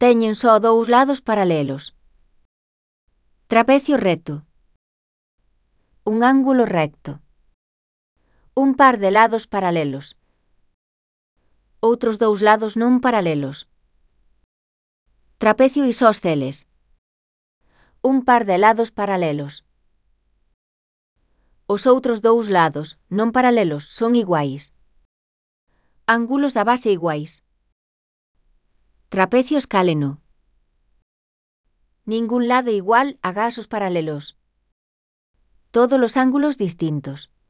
Teñen só dous lados paralelos. Trapecio recto. Un ángulo recto. Un par de lados paralelos. Outros dous lados non paralelos. Trapecio isósceles. Un par de lados paralelos. Os outros dous lados, non paralelos, son iguais. Ángulos da base iguais. Trapecio escáleno. Ningún lado igual a gasos paralelos. Todos los ángulos distintos.